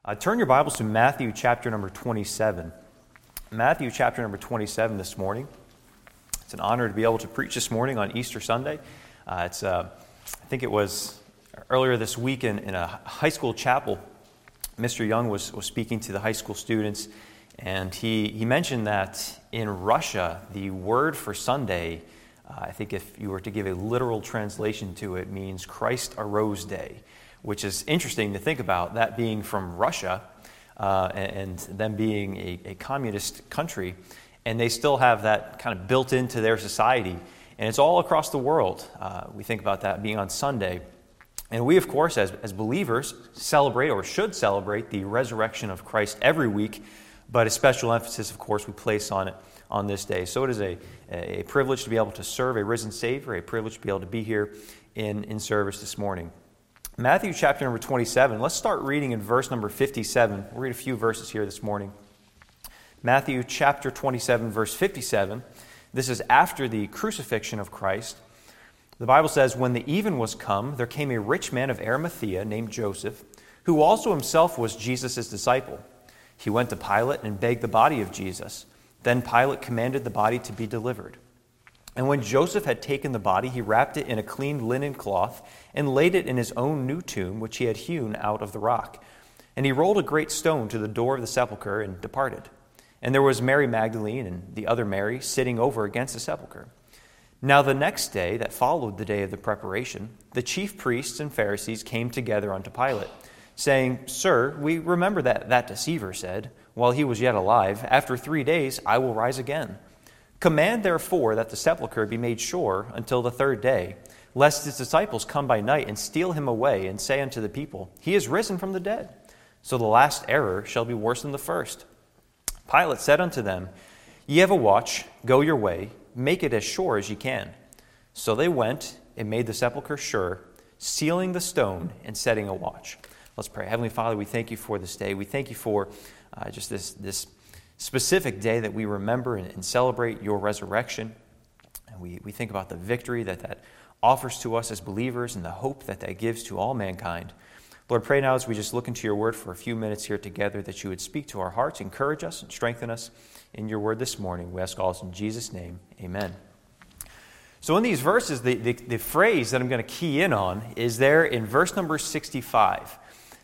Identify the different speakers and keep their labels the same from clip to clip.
Speaker 1: Turn your Bibles to Matthew chapter number 27. Matthew chapter number 27 this morning. It's an honor to be able to preach this morning on Easter Sunday. I think it was earlier this week in a high school chapel. Mr. Young was speaking to the high school students, and he mentioned that in Russia, the word for Sunday, I think if you were to give a literal translation to it, means Christ Arose Day, which is interesting to think about, that being from Russia and them being a communist country, and they still have that kind of built into their society. And it's all across the world. We think about that being on Sunday. And we, of course, as believers, celebrate or should celebrate the resurrection of Christ every week, but a special emphasis, of course, we place on it on this day. So it is a privilege to be able to serve a risen Savior, a privilege to be able to be here in service this morning. Matthew chapter number 27, let's start reading in verse number 57. We'll read a few verses here this morning. Matthew chapter 27, verse 57. This is after the crucifixion of Christ. The Bible says, "When the even was come, there came a rich man of Arimathea named Joseph, who also himself was Jesus' disciple. He went to Pilate and begged the body of Jesus. Then Pilate commanded the body to be delivered. And when Joseph had taken the body, he wrapped it in a clean linen cloth and laid it in his own new tomb, which he had hewn out of the rock. And he rolled a great stone to the door of the sepulchre and departed. And there was Mary Magdalene and the other Mary sitting over against the sepulchre. Now the next day that followed the day of the preparation, the chief priests and Pharisees came together unto Pilate, saying, Sir, we remember that deceiver said, while he was yet alive, After 3 days I will rise again. Command therefore that the sepulchre be made sure until the third day, lest his disciples come by night and steal him away, and say unto the people, He is risen from the dead. So the last error shall be worse than the first. Pilate said unto them, Ye have a watch, go your way, make it as sure as ye can. So they went and made the sepulchre sure, sealing the stone and setting a watch. Let's pray. Heavenly Father, we thank you for this day. We thank you for just this specific day that we remember and celebrate your resurrection. And we think about the victory that offers to us as believers and the hope that gives to all mankind. Lord, pray now as we just look into your word for a few minutes here together that you would speak to our hearts, encourage us, and strengthen us in your word this morning. We ask all this in Jesus' name. Amen. So in these verses, the phrase that I'm going to key in on is there in verse number 65.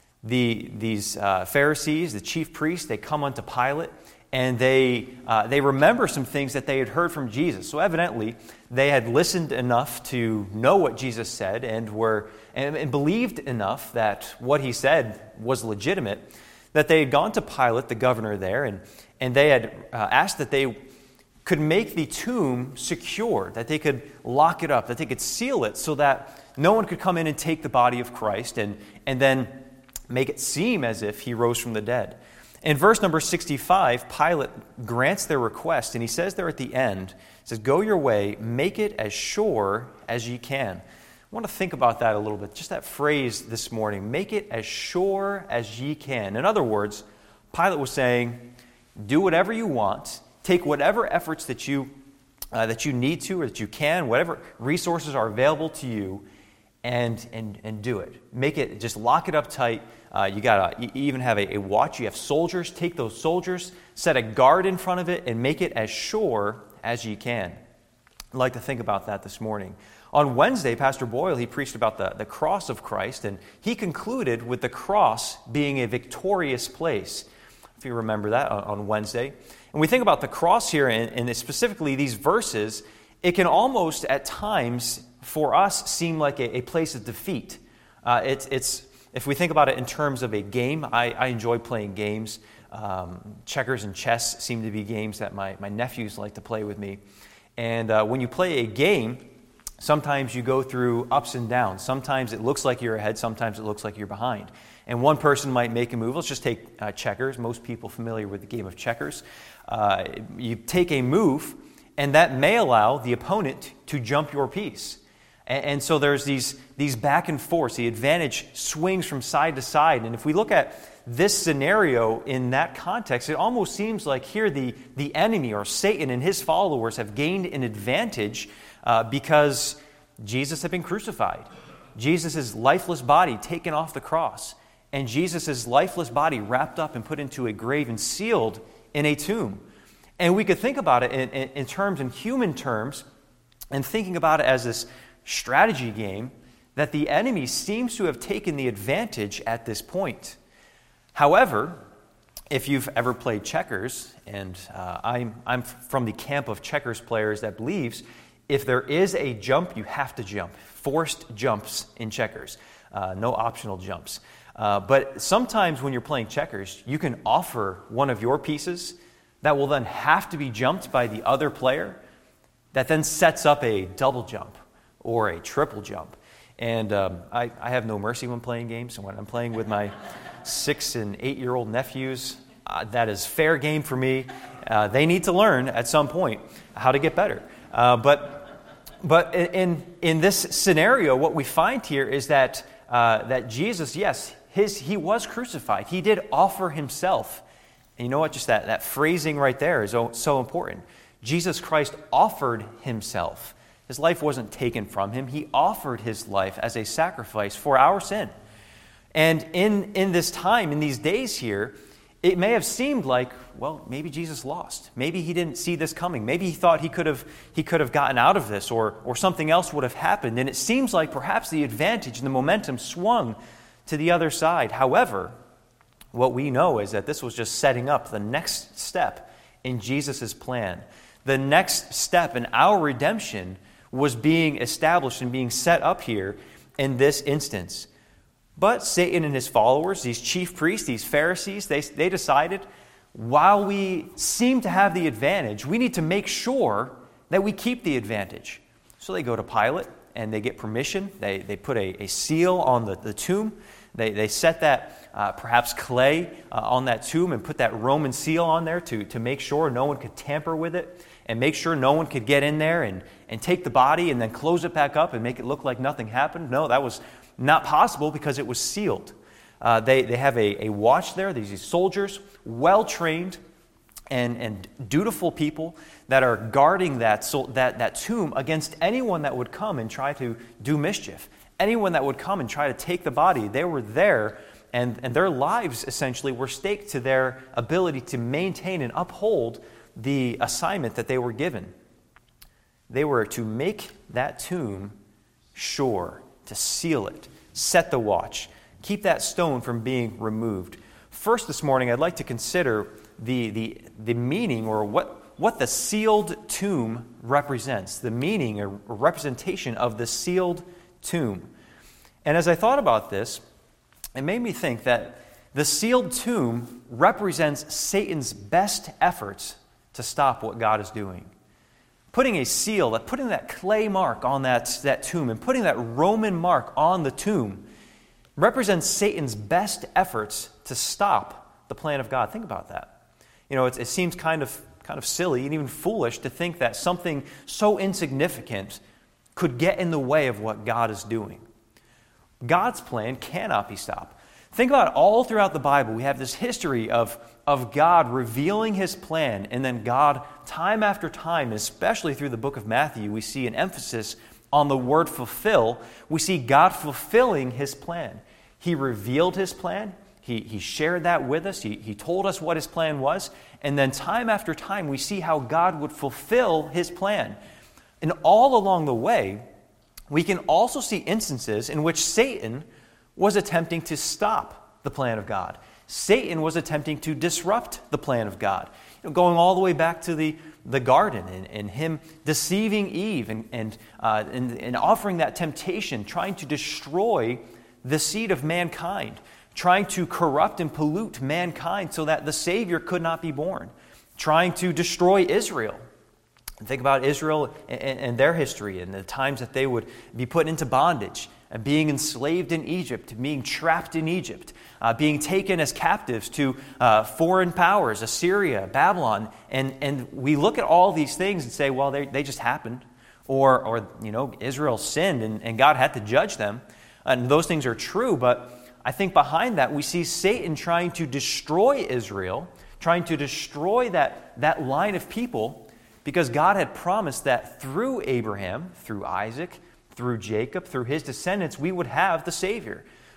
Speaker 1: These Pharisees, the chief priests, they come unto Pilate, and they remember some things that they had heard from Jesus. So evidently, they had listened enough to know what Jesus said and believed enough that what he said was legitimate, that they had gone to Pilate, the governor there, and they had asked that they could make the tomb secure, that they could lock it up, that they could seal it so that no one could come in and take the body of Christ and then make it seem as if he rose from the dead. In verse number 65, Pilate grants their request, and he says there at the end, he says, Go your way, make it as sure as ye can. I want to think about that a little bit, just that phrase this morning, make it as sure as ye can. In other words, Pilate was saying, do whatever you want, take whatever efforts that you need to or that you can, whatever resources are available to you, and do it. Make it, just lock it up tight. You even have a watch. You have soldiers. Take those soldiers, set a guard in front of it, and make it as sure as you can. I'd like to think about that this morning. On Wednesday, Pastor Boyle, he preached about the cross of Christ, and he concluded with the cross being a victorious place. If you remember that on Wednesday. And we think about the cross here, and specifically these verses, it can almost at times for us seem like a place of defeat. If we think about it in terms of a game, I enjoy playing games. Checkers and chess seem to be games that my nephews like to play with me. And when you play a game, sometimes you go through ups and downs. Sometimes it looks like you're ahead, sometimes it looks like you're behind. And one person might make a move. Let's just take checkers. Most people familiar with the game of checkers. You take a move, and that may allow the opponent to jump your piece. And so there's these back and forth. The advantage swings from side to side. And if we look at this scenario in that context, it almost seems like here the enemy or Satan and his followers have gained an advantage because Jesus had been crucified. Jesus' lifeless body taken off the cross. and Jesus' lifeless body wrapped up and put into a grave and sealed in a tomb. And we could think about it in human terms, and thinking about it as this strategy game, that the enemy seems to have taken the advantage at this point. However, if you've ever played checkers, and I'm from the camp of checkers players that believes if there is a jump, you have to jump. Forced jumps in checkers, no optional jumps. But sometimes when you're playing checkers, you can offer one of your pieces that will then have to be jumped by the other player, that then sets up a double jump or a triple jump. And I have no mercy when playing games. So when I'm playing with my 6 and 8-year-old nephews, that is fair game for me. They need to learn at some point how to get better. But in this scenario, what we find here is that Jesus, yes, he was crucified. He did offer himself. And you know what? Just that phrasing right there is so important. Jesus Christ offered himself. His life wasn't taken from him. He offered his life as a sacrifice for our sin. And in this time, in these days here, it may have seemed like, well, maybe Jesus lost. Maybe he didn't see this coming. Maybe he thought he could have gotten out of this, or something else would have happened. And it seems like perhaps the advantage and the momentum swung to the other side. However, what we know is that this was just setting up the next step in Jesus' plan. The next step in our redemption was being established and being set up here in this instance. But Satan and his followers, these chief priests, these Pharisees, they decided, while we seem to have the advantage, we need to make sure that we keep the advantage. So they go to Pilate and they get permission. They put a seal on the tomb. They set that perhaps clay on that tomb and put that Roman seal on there to make sure no one could tamper with it, and make sure no one could get in there and take the body and then close it back up and make it look like nothing happened. No, that was not possible because it was sealed. They have a watch there. These soldiers, well-trained and dutiful people that are guarding that tomb against anyone that would come and try to do mischief. Anyone that would come and try to take the body, they were there, and their lives essentially were staked to their ability to maintain and uphold the assignment that they were given. They were to make that tomb sure, to seal it, set the watch, keep that stone from being removed. First this morning, I'd like to consider the meaning, or what the sealed tomb represents, the meaning or representation of the sealed tomb. And as I thought about this, it made me think that the sealed tomb represents Satan's best efforts to stop what God is doing. Putting a seal, putting that clay mark on that tomb and putting that Roman mark on the tomb represents Satan's best efforts to stop the plan of God. Think about that. You know, it seems kind of silly and even foolish to think that something so insignificant could get in the way of what God is doing. God's plan cannot be stopped. Think about it, all throughout the Bible, we have this history of God revealing his plan, and then God, time after time, especially through the book of Matthew, we see an emphasis on the word fulfill. We see God fulfilling his plan. He revealed his plan. He shared that with us. He told us what his plan was. And then time after time, we see how God would fulfill his plan. And all along the way, we can also see instances in which Satan was attempting to stop the plan of God. Satan was attempting to disrupt the plan of God. Going all the way back to the garden and him deceiving Eve and offering that temptation, trying to destroy the seed of mankind, trying to corrupt and pollute mankind so that the Savior could not be born, trying to destroy Israel. And think about Israel and their history and the times that they would be put into bondage, and being enslaved in Egypt, being trapped in Egypt, being taken as captives to foreign powers, Assyria, Babylon. And we look at all these things and say, well, they just happened. Or Israel sinned and God had to judge them. And those things are true, but I think behind that we see Satan trying to destroy Israel, trying to destroy that line of people, because God had promised that through Abraham, through Isaac, through Jacob, through his descendants, we would have the Savior.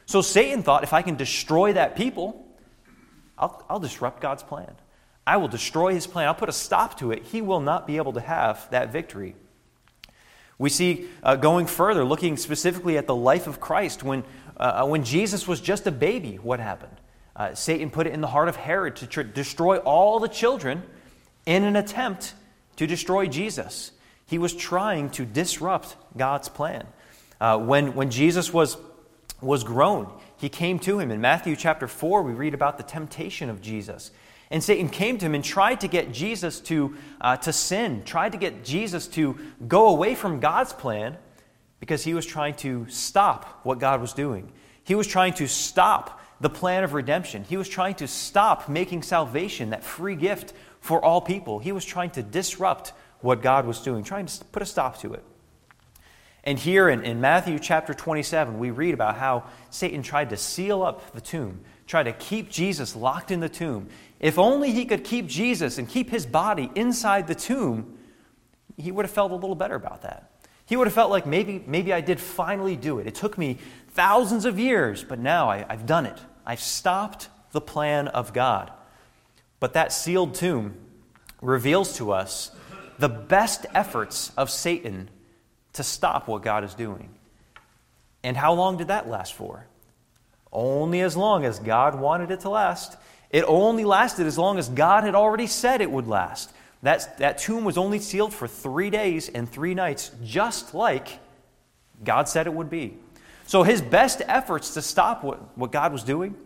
Speaker 1: So Satan thought, if I can destroy that people, I'll disrupt God's plan. I will destroy his plan. I'll put a stop to it. He will not be able to have that victory. We see going further, looking specifically at the life of Christ, when Jesus was just a baby, what happened? Satan put it in the heart of Herod to destroy all the children in an attempt to destroy Jesus. He was trying to disrupt God's plan. When Jesus was grown, he came to him. In Matthew chapter 4, we read about the temptation of Jesus. And Satan came to him and tried to get Jesus to sin, tried to get Jesus to go away from God's plan because he was trying to stop what God was doing. He was trying to stop the plan of redemption. He was trying to stop making salvation, that free gift for all people. He was trying to disrupt what God was doing, trying to put a stop to it. And here in Matthew chapter 27, we read about how Satan tried to seal up the tomb, tried to keep Jesus locked in the tomb. If only he could keep Jesus and keep his body inside the tomb, he would have felt a little better about that. He would have felt like maybe I did finally do it. It took me thousands of years, but now I've done it. I've stopped the plan of God. But that sealed tomb reveals to us the best efforts of Satan to stop what God is doing. And how long did that last for? Only as long as God wanted it to last. It only lasted as long as God had already said it would last. That tomb was only sealed for 3 days and 3 nights, just like God said it would be. So his best efforts to stop what God was doing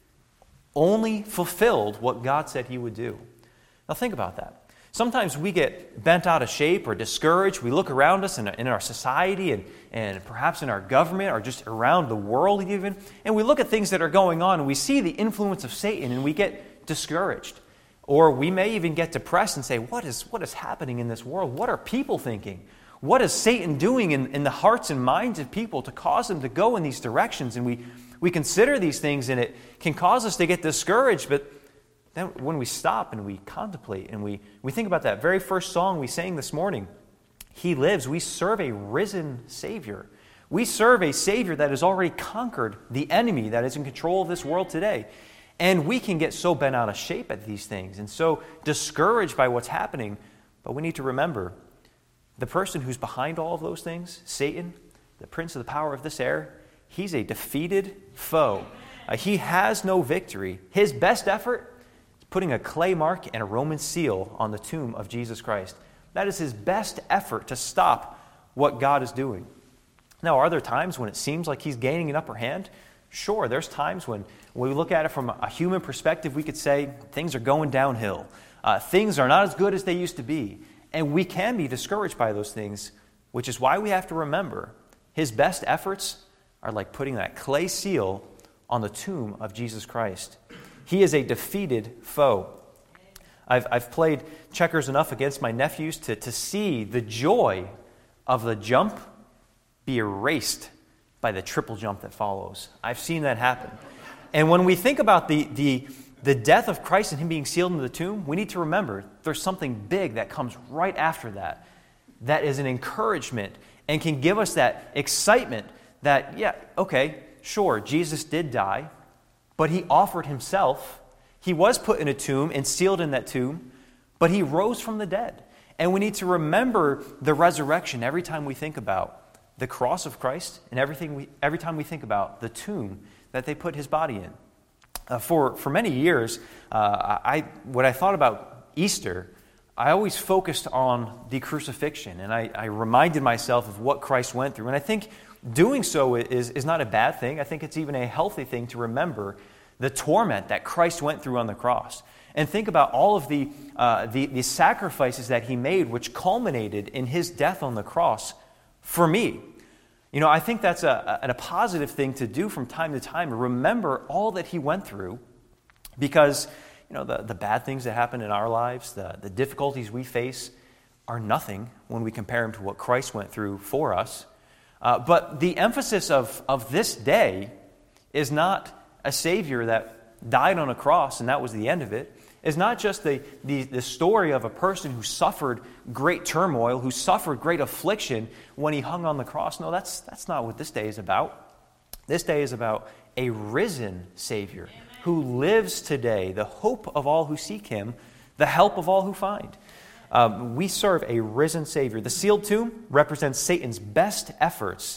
Speaker 1: only fulfilled what God said he would do. Now think about that. Sometimes we get bent out of shape or discouraged. We look around us in our society and perhaps in our government or just around the world even, and we look at things that are going on and we see the influence of Satan and we get discouraged. Or we may even get depressed and say, what is happening in this world? What are people thinking? What is Satan doing in the hearts and minds of people to cause them to go in these directions? And we consider these things and it can cause us to get discouraged, but then when we stop and we contemplate and we think about that very first song we sang this morning, He lives, we serve a risen Savior. We serve a Savior that has already conquered the enemy that is in control of this world today. And we can get so bent out of shape at these things and so discouraged by what's happening. But we need to remember the person who's behind all of those things, Satan, the prince of the power of this air, he's a defeated foe. He has no victory. His best effort is putting a clay mark and a Roman seal on the tomb of Jesus Christ. That is his best effort to stop what God is doing. Now, are there times when it seems like he's gaining an upper hand? Sure, there's times when we look at it from a human perspective, we could say things are going downhill. Things are not as good as they used to be. And we can be discouraged by those things, which is why we have to remember his best efforts are like putting that clay seal on the tomb of Jesus Christ. He is a defeated foe. I've played checkers enough against my nephews to see the joy of the jump be erased by the triple jump that follows. I've seen that happen. And when we think about the death of Christ and him being sealed into the tomb, we need to remember there's something big that comes right after that. That is an encouragement and can give us that excitement that, yeah, okay, sure, Jesus did die, but he offered himself. He was put in a tomb and sealed in that tomb, but he rose from the dead. And we need to remember the resurrection every time we think about the cross of Christ and every time we think about the tomb that they put his body in. For many years, when I thought about Easter, I always focused on the crucifixion, and I reminded myself of what Christ went through. And I think doing so is not a bad thing. I think it's even a healthy thing to remember the torment that Christ went through on the cross. And think about all of the sacrifices that he made, which culminated in his death on the cross for me. You know, I think that's a positive thing to do from time to time, remember all that he went through, because, you know, the bad things that happen in our lives, the difficulties we face are nothing when we compare them to what Christ went through for us. But the emphasis of this day is not a Savior that died on a cross and that was the end of it. It's not just the story of a person who suffered great turmoil, who suffered great affliction when he hung on the cross. No, that's not what this day is about. This day is about a risen Savior who lives today, the hope of all who seek him, the help of all who find. We serve a risen Savior. The sealed tomb represents Satan's best efforts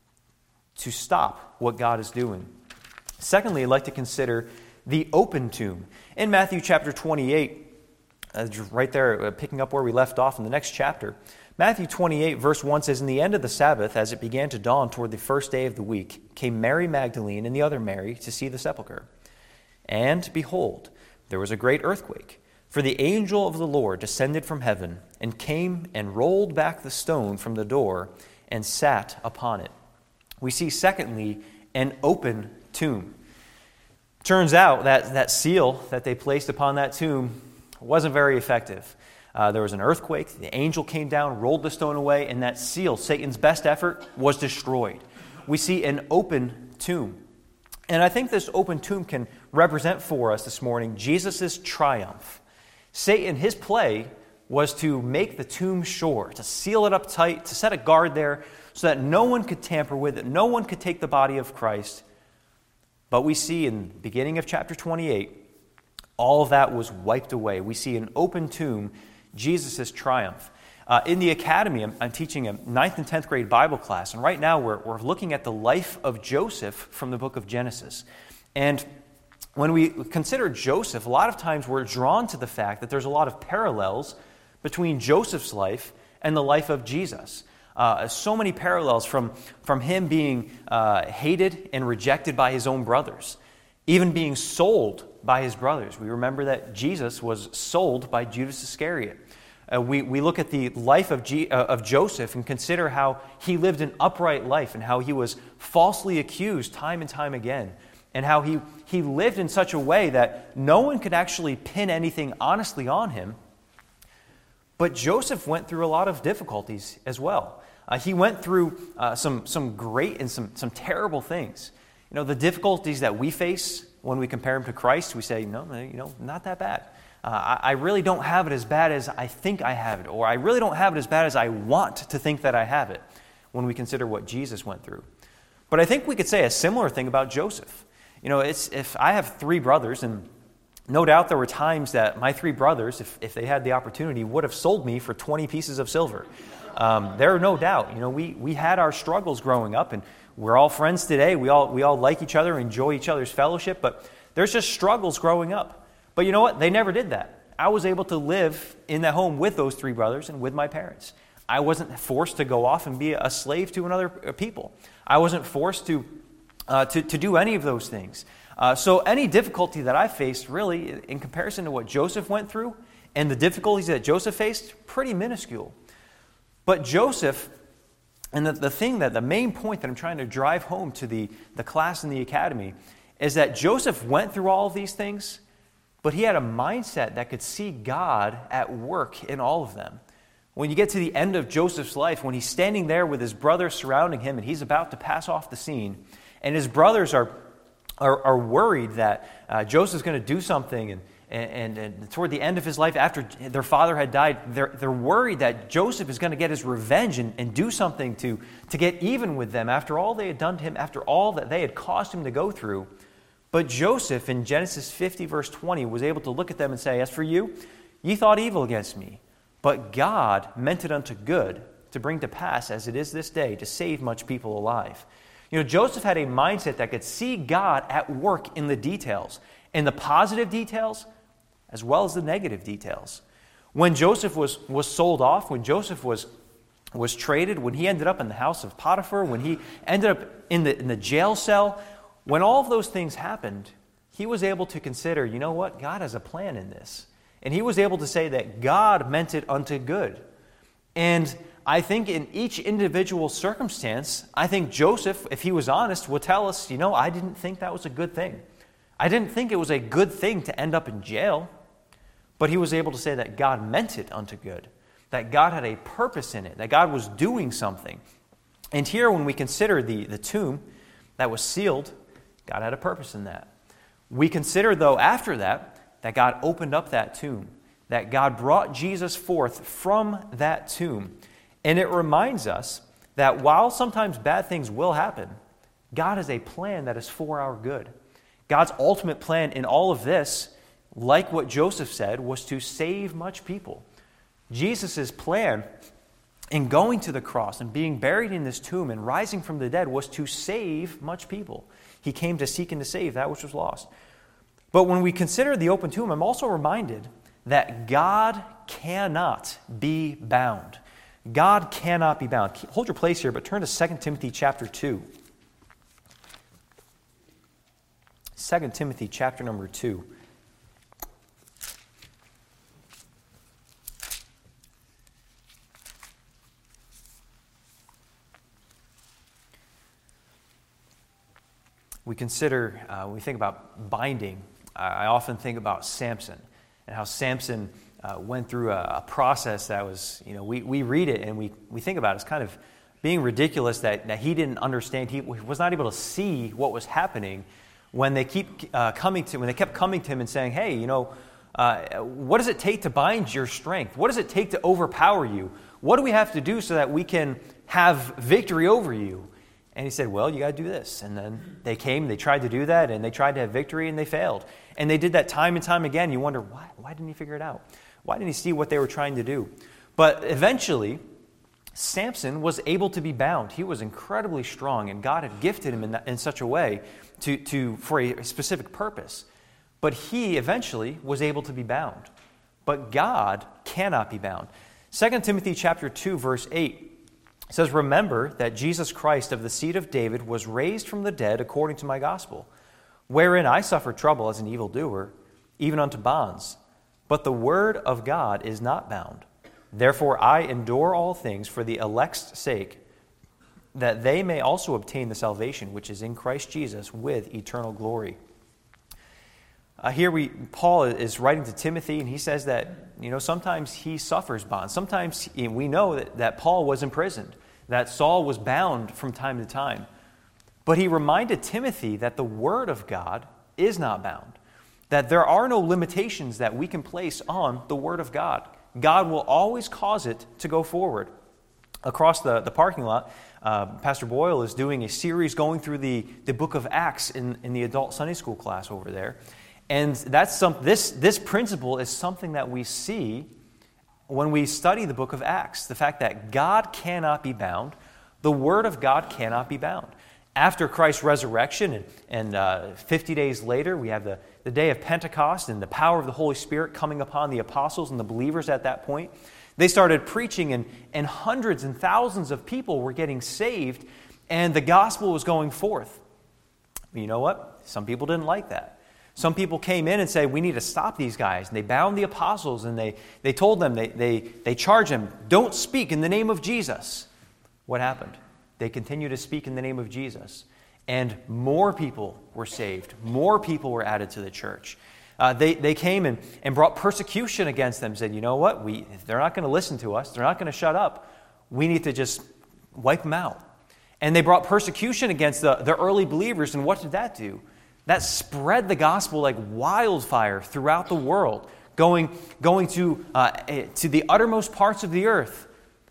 Speaker 1: to stop what God is doing. Secondly, I'd like to consider the open tomb. In Matthew chapter 28, right there, picking up where we left off in the next chapter, Matthew 28, verse 1 says, "In the end of the Sabbath, as it began to dawn toward the first day of the week, came Mary Magdalene and the other Mary to see the sepulchre. And behold, there was a great earthquake. For the angel of the Lord descended from heaven and came and rolled back the stone from the door and sat upon it." We see, secondly, an open tomb. Turns out that seal that they placed upon that tomb wasn't very effective. There was an earthquake, the angel came down, rolled the stone away, and that seal, Satan's best effort, was destroyed. We see an open tomb. And I think this open tomb can represent for us this morning Jesus' triumph. Satan, his play was to make the tomb sure, to seal it up tight, to set a guard there so that no one could tamper with it, no one could take the body of Christ. But we see in the beginning of chapter 28, all of that was wiped away. We see an open tomb, Jesus' triumph. In the academy, I'm teaching a 9th and 10th grade Bible class, and right now we're looking at the life of Joseph from the book of Genesis. And when we consider Joseph, a lot of times we're drawn to the fact that there's a lot of parallels between Joseph's life and the life of Jesus. So many parallels from him being hated and rejected by his own brothers, even being sold by his brothers. We remember that Jesus was sold by Judas Iscariot. We look at the life of Joseph and consider how he lived an upright life and how he was falsely accused time and time again, and how he lived in such a way that no one could actually pin anything honestly on him. But Joseph went through a lot of difficulties as well. He went through some great and some terrible things. You know, the difficulties that we face when we compare him to Christ, we say, no, not that bad. I really don't have it as bad as I think I have it, or I really don't have it as bad as I want to think that I have it, when we consider what Jesus went through. But I think we could say a similar thing about Joseph. You know, if I have 3 brothers, and no doubt there were times that my 3 brothers, if they had the opportunity, would have sold me for 20 pieces of silver. There are no doubt. You know, we had our struggles growing up, and we're all friends today. We all like each other, enjoy each other's fellowship, but there's just struggles growing up. But you know what? They never did that. I was able to live in that home with those 3 brothers and with my parents. I wasn't forced to go off and be a slave to another people. I wasn't forced to do any of those things. So any difficulty that I faced, really, in comparison to what Joseph went through and the difficulties that Joseph faced, pretty minuscule. But Joseph, and the main point that I'm trying to drive home to the class in the academy, is that Joseph went through all of these things, but he had a mindset that could see God at work in all of them. When you get to the end of Joseph's life, when he's standing there with his brothers surrounding him and he's about to pass off the scene, and his brothers are worried that Joseph's going to do something, and toward the end of his life, after their father had died, they're worried that Joseph is going to get his revenge and do something to get even with them after all they had done to him, after all that they had caused him to go through. But Joseph, in Genesis 50, verse 20, was able to look at them and say, "As for you, ye thought evil against me, but God meant it unto good, to bring to pass, as it is this day, to save much people alive." You know, Joseph had a mindset that could see God at work in the details, in the positive details as well as the negative details. When Joseph was sold off, when Joseph was traded, when he ended up in the house of Potiphar, when he ended up in the jail cell, when all of those things happened, he was able to consider, you know what, God has a plan in this. And he was able to say that God meant it unto good. And I think in each individual circumstance, I think Joseph, if he was honest, would tell us, you know, I didn't think that was a good thing. I didn't think it was a good thing to end up in jail. But he was able to say that God meant it unto good, that God had a purpose in it, that God was doing something. And here, when we consider the tomb that was sealed, God had a purpose in that. We consider, though, after that God opened up that tomb, that God brought Jesus forth from that tomb. And it reminds us that while sometimes bad things will happen, God has a plan that is for our good. God's ultimate plan in all of this, like what Joseph said, was to save much people. Jesus' plan in going to the cross and being buried in this tomb and rising from the dead was to save much people. He came to seek and to save that which was lost. But when we consider the open tomb, I'm also reminded that God cannot be bound. God cannot be bound. Hold your place here, but turn to 2 Timothy chapter 2. 2 Timothy chapter number 2. We consider, when we think about binding, I often think about Samson and how Samson went through a process that was, we read it and we think about it as kind of being ridiculous that he didn't understand. He was not able to see what was happening when they kept coming to him and saying, hey, what does it take to bind your strength? What does it take to overpower you? What do we have to do so that we can have victory over you? And he said, well, you got to do this. And then they came, they tried to do that, and they tried to have victory, and they failed. And they did that time and time again. You wonder, why didn't he figure it out? Why didn't he see what they were trying to do? But eventually, Samson was able to be bound. He was incredibly strong, and God had gifted him in such a way for a specific purpose. But he eventually was able to be bound. But God cannot be bound. 2 Timothy chapter 2, verse 8. It says, remember that Jesus Christ of the seed of David was raised from the dead according to my gospel, wherein I suffered trouble as an evildoer, even unto bonds. But the word of God is not bound. Therefore I endure all things for the elect's sake, that they may also obtain the salvation which is in Christ Jesus with eternal glory. Here Paul is writing to Timothy, and he says that sometimes he suffers bonds. Sometimes we know that Paul was imprisoned, that Saul was bound from time to time. But he reminded Timothy that the Word of God is not bound, that there are no limitations that we can place on the Word of God. God will always cause it to go forward. Across the parking lot, Pastor Boyle is doing a series going through the book of Acts in the adult Sunday school class over there. And this principle is something that we see when we study the book of Acts. The fact that God cannot be bound, the Word of God cannot be bound. After Christ's resurrection and 50 days later, we have the day of Pentecost and the power of the Holy Spirit coming upon the apostles and the believers at that point. They started preaching, and hundreds and thousands of people were getting saved, and the gospel was going forth. But you know what? Some people didn't like that. Some people came in and said, we need to stop these guys. And they bound the apostles, and they told them, they charged them, don't speak in the name of Jesus. What happened? They continued to speak in the name of Jesus. And more people were saved. More people were added to the church. They came and brought persecution against them, said, you know what? They're not going to listen to us. They're not going to shut up. We need to just wipe them out. And they brought persecution against the early believers. And what did that do? That spread the gospel like wildfire throughout the world, going to the uttermost parts of the earth.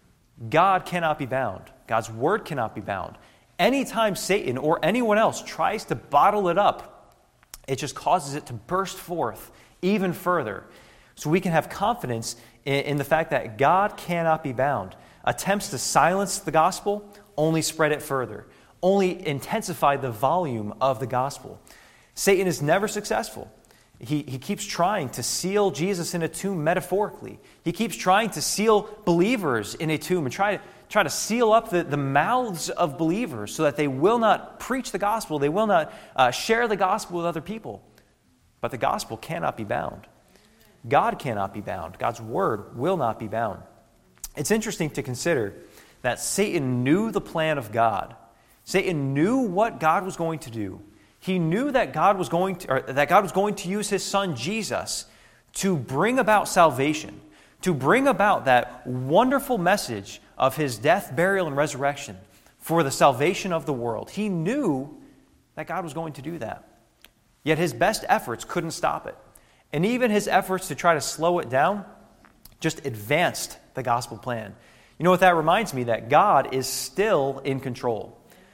Speaker 1: God cannot be bound. God's word cannot be bound. Anytime Satan or anyone else tries to bottle it up, it just causes it to burst forth even further. So we can have confidence in the fact that God cannot be bound. Attempts to silence the gospel only spread it further, only intensify the volume of the gospel. Satan is never successful. He keeps trying to seal Jesus in a tomb metaphorically. He keeps trying to seal believers in a tomb and try to seal up the mouths of believers so that they will not preach the gospel, they will not share the gospel with other people. But the gospel cannot be bound. God cannot be bound. God's word will not be bound. It's interesting to consider that Satan knew the plan of God. Satan knew what God was going to do. He knew that God was going to use his son Jesus to bring about salvation, to bring about that wonderful message of his death, burial, and resurrection for the salvation of the world. He knew that God was going to do that. Yet his best efforts couldn't stop it. And even his efforts to try to slow it down just advanced the gospel plan. You know what that reminds me? That God is still in control.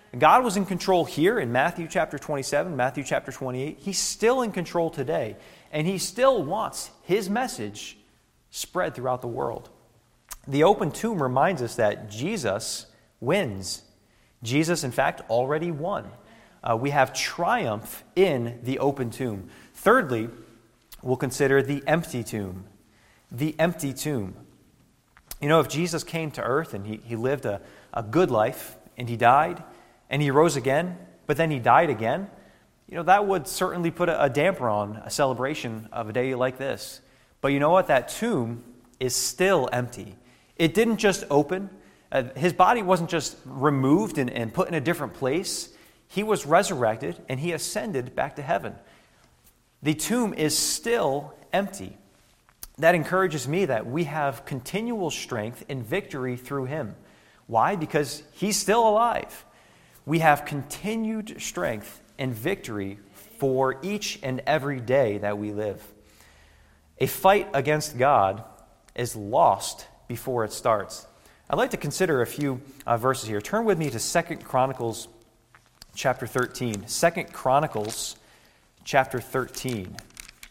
Speaker 1: God was in control here in Matthew chapter 27, Matthew chapter 28. He's still in control today, and he still wants his message spread throughout the world. The open tomb reminds us that Jesus wins. Jesus, in fact, already won. We have triumph in the open tomb. Thirdly, we'll consider the empty tomb. The empty tomb. You know, if Jesus came to earth and he lived a good life, and he died, and he rose again, but then he died again, you know, that would certainly put a damper on a celebration of a day like this. But you know what? That tomb is still empty. It didn't just open. His body wasn't just removed and put in a different place. He was resurrected, and he ascended back to heaven. The tomb is still empty. That encourages me that we have continual strength and victory through him. Why? Because he's still alive. We have continued strength and victory for each and every day that we live. A fight against God is lost before it starts. I'd like to consider a few verses here. Turn with me to 2 Chronicles chapter 13. 2 Chronicles chapter 13. I'm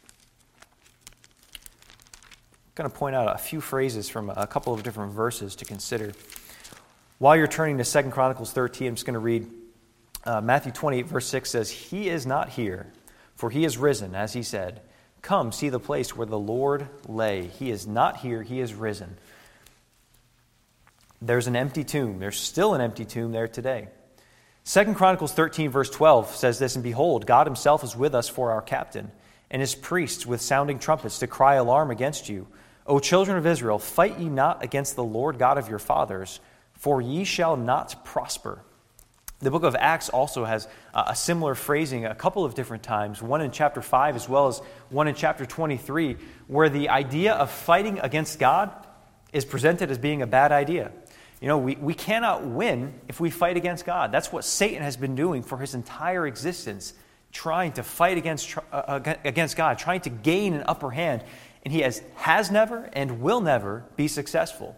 Speaker 1: going to point out a few phrases from a couple of different verses to consider. While you're turning to 2 Chronicles 13, I'm just going to read Matthew 28, verse 6 says, "He is not here, for he is risen, as he said. Come, see the place where the Lord lay. He is not here, he is risen." There's an empty tomb. There's still an empty tomb there today. 2 Chronicles 13, verse 12 says this, "And behold, God himself is with us for our captain, and his priests with sounding trumpets to cry alarm against you. O children of Israel, fight ye not against the Lord God of your fathers, for ye shall not prosper." The book of Acts also has a similar phrasing a couple of different times, one in chapter 5 as well as one in chapter 23, where the idea of fighting against God is presented as being a bad idea. You know, we cannot win if we fight against God. That's what Satan has been doing for his entire existence, trying to fight against God, trying to gain an upper hand, and he has never and will never be successful.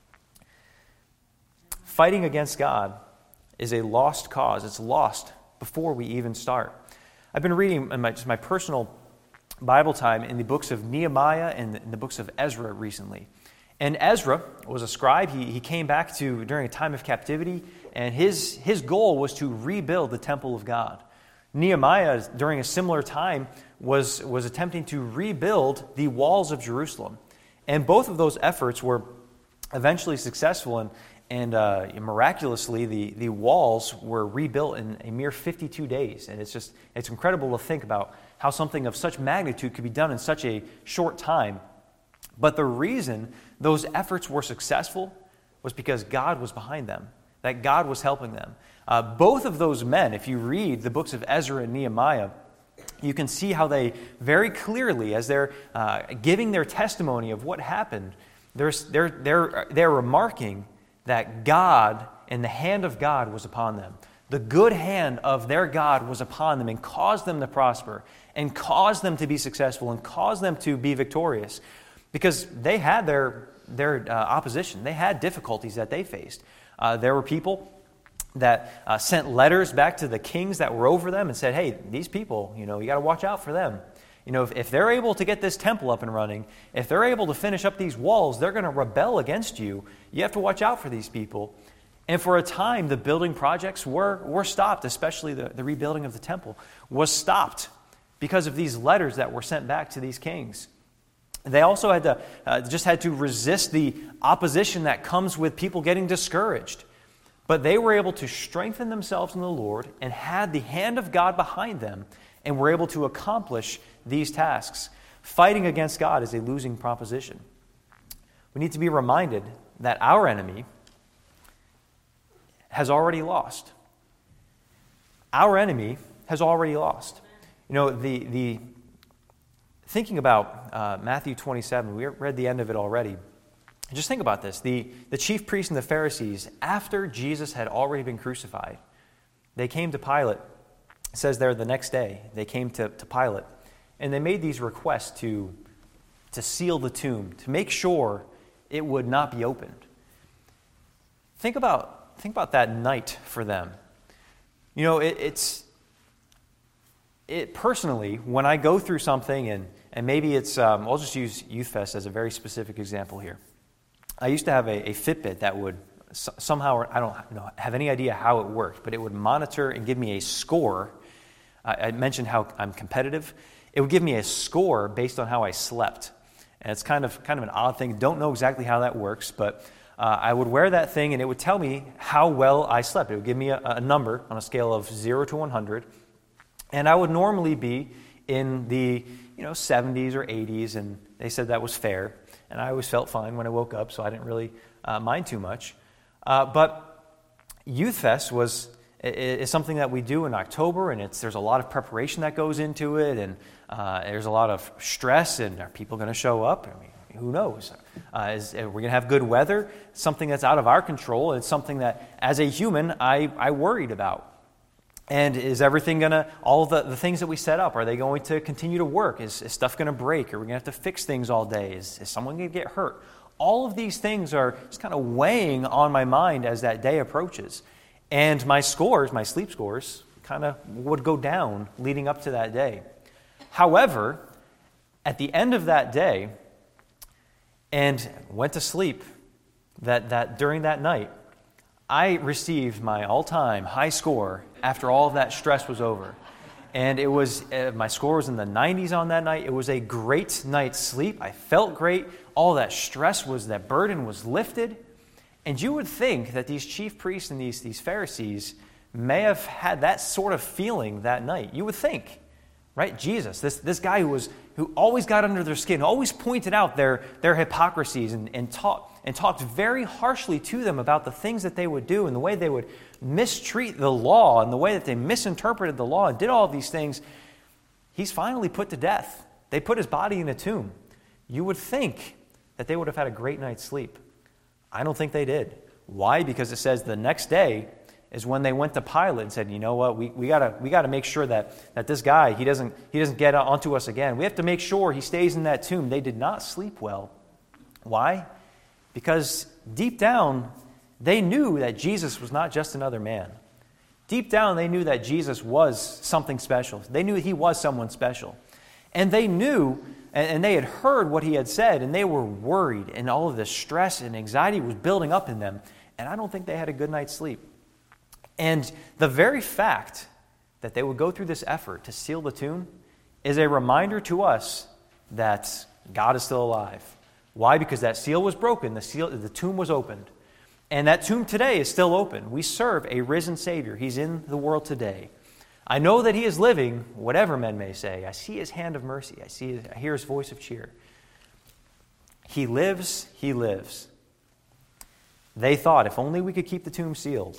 Speaker 1: Fighting against God is a lost cause. It's lost before we even start. I've been reading in my personal Bible time in the books of Nehemiah and in the books of Ezra recently. And Ezra was a scribe. He came back during a time of captivity, and his goal was to rebuild the temple of God. Nehemiah, during a similar time, was attempting to rebuild the walls of Jerusalem. And both of those efforts were eventually successful, and miraculously, the walls were rebuilt in a mere 52 days. And it's incredible to think about how something of such magnitude could be done in such a short time. But the reason those efforts were successful was because God was behind them, that God was helping them. Both of those men, if you read the books of Ezra and Nehemiah, you can see how they very clearly, as they're giving their testimony of what happened, they're remarking that God and the hand of God was upon them. The good hand of their God was upon them and caused them to prosper and caused them to be successful and caused them to be victorious, because they had their opposition. They had difficulties that they faced. There were people that sent letters back to the kings that were over them and said, "Hey, these people, you got to watch out for them. If they're able to get this temple up and running, if they're able to finish up these walls, they're going to rebel against you. You have to watch out for these people." And for a time, the building projects were stopped, especially the rebuilding of the temple was stopped because of these letters that were sent back to these kings. They also had to resist the opposition that comes with people getting discouraged. But they were able to strengthen themselves in the Lord and had the hand of God behind them and were able to accomplish these tasks. Fighting against God is a losing proposition. We need to be reminded that our enemy has already lost. Our enemy has already lost. Thinking about Matthew 27, we read the end of it already. Just think about this. The chief priests and the Pharisees, after Jesus had already been crucified, they came to Pilate. It says there the next day, they came to Pilate, and they made these requests to seal the tomb, to make sure it would not be opened. Think about that night for them. You know, it personally, when I go through something, and maybe it's, I'll just use Youth Fest as a very specific example here. I used to have a Fitbit that would somehow, I don't have any idea how it worked, but it would monitor and give me a score. I mentioned how I'm competitive. It would give me a score based on how I slept. And it's kind of an odd thing. Don't know exactly how that works, but I would wear that thing and it would tell me how well I slept. It would give me a number on a scale of 0 to 100. And I would normally be in the 70s or 80s, and they said that was fair. And I always felt fine when I woke up, so I didn't really mind too much. But Youth Fest is something that we do in October, and there's a lot of preparation that goes into it, and there's a lot of stress, and are people going to show up? I mean, who knows? Are we going to have good weather? Something that's out of our control, and it's something that, as a human, I worried about. And is everything going to, all the things that we set up, are they going to continue to work? Is stuff going to break? Are we going to have to fix things all day? Is someone going to get hurt? All of these things are just kind of weighing on my mind as that day approaches. And my sleep scores, kind of would go down leading up to that day. However, at the end of that day, and went to sleep that during that night, I received my all-time high score after all of that stress was over. And it was, my score was in the 90s on that night. It was a great night's sleep. I felt great. All that stress that burden was lifted. And you would think that these chief priests and these Pharisees may have had that sort of feeling that night. You would think, right? Jesus, this guy who always got under their skin, always pointed out their hypocrisies and talked very harshly to them about the things that they would do and the way they would mistreat the law and the way that they misinterpreted the law and did all of these things. He's finally put to death. They put his body in a tomb. You would think that they would have had a great night's sleep. I don't think they did. Why? Because it says the next day is when they went to Pilate and said, you know what, we gotta make sure that this guy, he doesn't get onto us again. We have to make sure he stays in that tomb. They did not sleep well. Why? Because deep down, they knew that Jesus was not just another man. Deep down, they knew that Jesus was something special. They knew he was someone special. And they knew, and they had heard what he had said, and they were worried, and all of this stress and anxiety was building up in them. And I don't think they had a good night's sleep. And the very fact that they would go through this effort to seal the tomb is a reminder to us that God is still alive. Why? Because that seal was broken, the tomb was opened. And that tomb today is still open. We serve a risen Savior. He's in the world today. I know that he is living, whatever men may say. I see his hand of mercy. I hear his voice of cheer. He lives, he lives. They thought, if only we could keep the tomb sealed.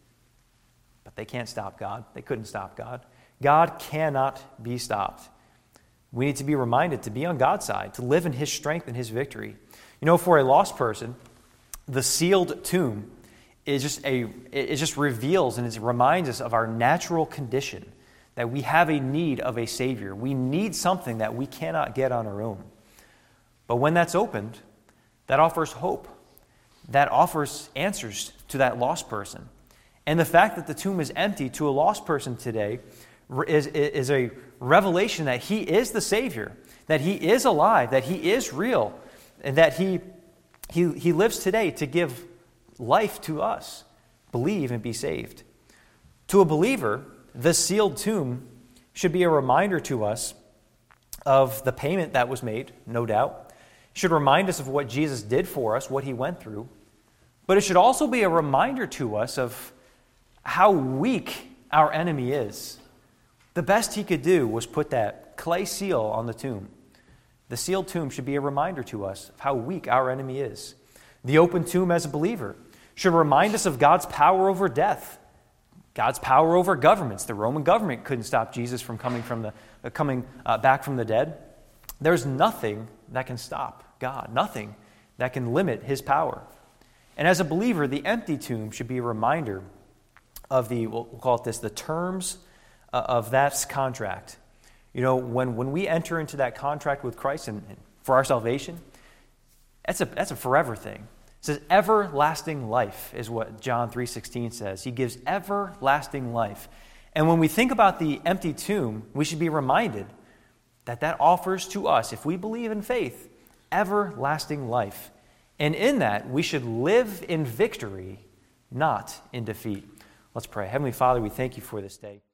Speaker 1: But they can't stop God. They couldn't stop God. God cannot be stopped. We need to be reminded to be on God's side, to live in his strength and his victory. You know, for a lost person, the sealed tomb it just reveals and it reminds us of our natural condition, that we have a need of a Savior. We need something that we cannot get on our own. But when that's opened, that offers hope. That offers answers to that lost person. And the fact that the tomb is empty to a lost person today is a revelation that he is the Savior, that he is alive, that he is real, and that he lives today to give life to us. Believe and be saved. To a believer, the sealed tomb should be a reminder to us of the payment that was made, no doubt. It should remind us of what Jesus did for us, what he went through. But it should also be a reminder to us of how weak our enemy is. The best he could do was put that clay seal on the tomb. The sealed tomb should be a reminder to us of how weak our enemy is. The open tomb as a believer should remind us of God's power over death, God's power over governments. The Roman government couldn't stop Jesus from coming back from the dead. There's nothing that can stop God, nothing that can limit his power. And as a believer, the empty tomb should be a reminder of we'll call it this, the terms of that contract. You know, when we enter into that contract with Christ and for our salvation, that's a forever thing. It says everlasting life is what John 3:16 says. He gives everlasting life. And when we think about the empty tomb, we should be reminded that offers to us, if we believe in faith, everlasting life. And in that, we should live in victory, not in defeat. Let's pray. Heavenly Father, we thank you for this day.